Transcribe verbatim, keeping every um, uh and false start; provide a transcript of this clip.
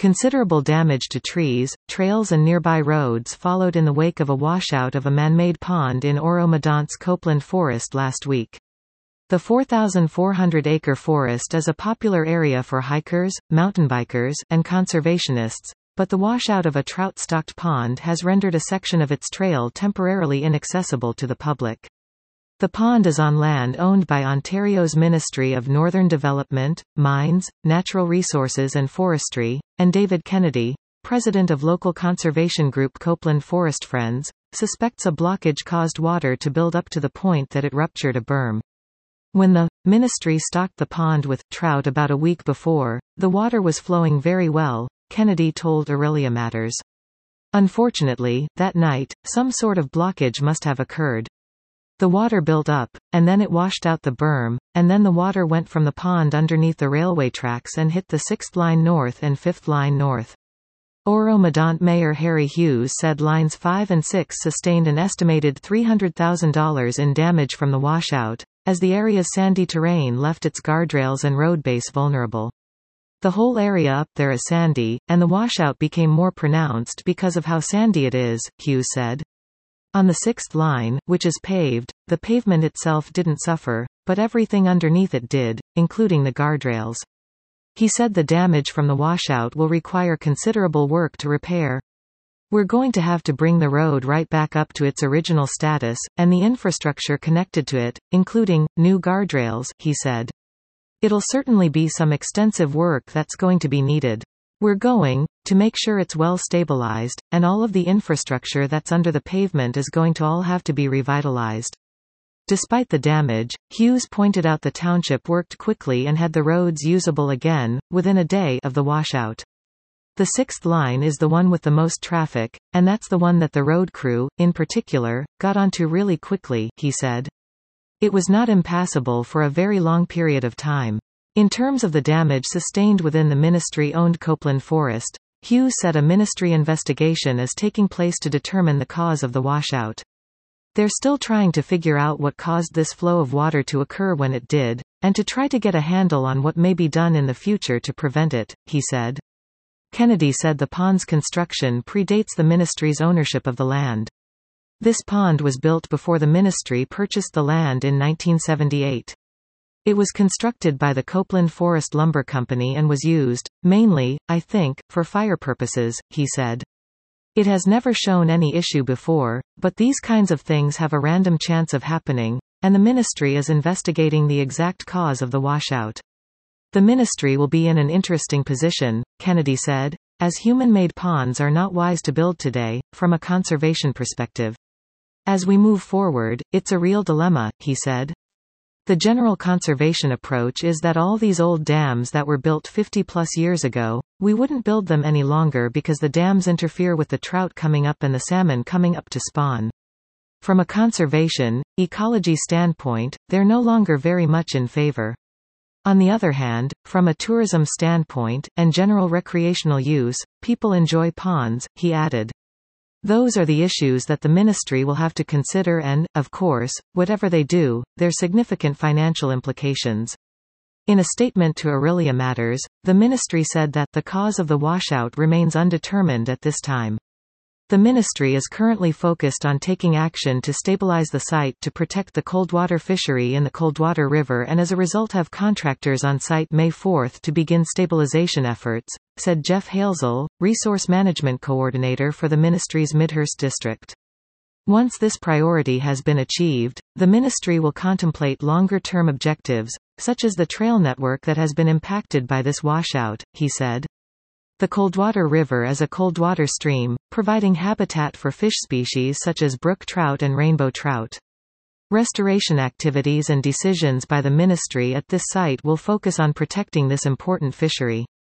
Considerable damage to trees, trails and nearby roads followed in the wake of a washout of a man-made pond in Oro-Medonte's Copeland Forest last week. The four thousand four hundred acre forest is a popular area for hikers, mountain bikers, and conservationists, but the washout of a trout-stocked pond has rendered a section of its trail temporarily inaccessible to the public. The pond is on land owned by Ontario's Ministry of Northern Development, Mines, Natural Resources and Forestry, and David Kennedy, president of local conservation group Copeland Forest Friends, suspects a blockage caused water to build up to the point that it ruptured a berm. When the ministry stocked the pond with trout about a week before, the water was flowing very well, Kennedy told Aurelia Matters. Unfortunately, that night, some sort of blockage must have occurred. The water built up, and then it washed out the berm, and then the water went from the pond underneath the railway tracks and hit the sixth Line North and fifth Line North. Oro-Medonte Mayor Harry Hughes said Lines five and six sustained an estimated three hundred thousand dollars in damage from the washout, as the area's sandy terrain left its guardrails and road base vulnerable. The whole area up there is sandy, and the washout became more pronounced because of how sandy it is, Hughes said. On the sixth line, which is paved, the pavement itself didn't suffer, but everything underneath it did, including the guardrails. He said the damage from the washout will require considerable work to repair. We're going to have to bring the road right back up to its original status, and the infrastructure connected to it, including new guardrails, he said. It'll certainly be some extensive work that's going to be needed. We're going to make sure it's well stabilized, and all of the infrastructure that's under the pavement is going to all have to be revitalized. Despite the damage, Hughes pointed out the township worked quickly and had the roads usable again, within a day of the washout. The sixth line is the one with the most traffic, and that's the one that the road crew, in particular, got onto really quickly, he said. It was not impassable for a very long period of time. In terms of the damage sustained within the ministry-owned Copeland Forest, Hughes said a ministry investigation is taking place to determine the cause of the washout. They're still trying to figure out what caused this flow of water to occur when it did, and to try to get a handle on what may be done in the future to prevent it, he said. Kennedy said the pond's construction predates the ministry's ownership of the land. This pond was built before the ministry purchased the land in nineteen seventy-eight. It was constructed by the Copeland Forest Lumber Company and was used, mainly, I think, for fire purposes, he said. It has never shown any issue before, but these kinds of things have a random chance of happening, and the ministry is investigating the exact cause of the washout. The ministry will be in an interesting position, Kennedy said, as human-made ponds are not wise to build today, from a conservation perspective. As we move forward, it's a real dilemma, he said. The general conservation approach is that all these old dams that were built fifty plus years ago, we wouldn't build them any longer because the dams interfere with the trout coming up and the salmon coming up to spawn. From a conservation, ecology standpoint, they're no longer very much in favor. On the other hand, from a tourism standpoint, and general recreational use, people enjoy ponds, he added. Those are the issues that the ministry will have to consider and, of course, whatever they do, there's significant financial implications. In a statement to Aurelia Matters, the ministry said that the cause of the washout remains undetermined at this time. The ministry is currently focused on taking action to stabilize the site to protect the coldwater fishery in the Coldwater River and as a result have contractors on site May fourth to begin stabilization efforts, said Jeff Halesel, Resource Management Coordinator for the ministry's Midhurst district. Once this priority has been achieved, the ministry will contemplate longer-term objectives, such as the trail network that has been impacted by this washout, he said. The Coldwater River is a coldwater stream, providing habitat for fish species such as brook trout and rainbow trout. Restoration activities and decisions by the ministry at this site will focus on protecting this important fishery.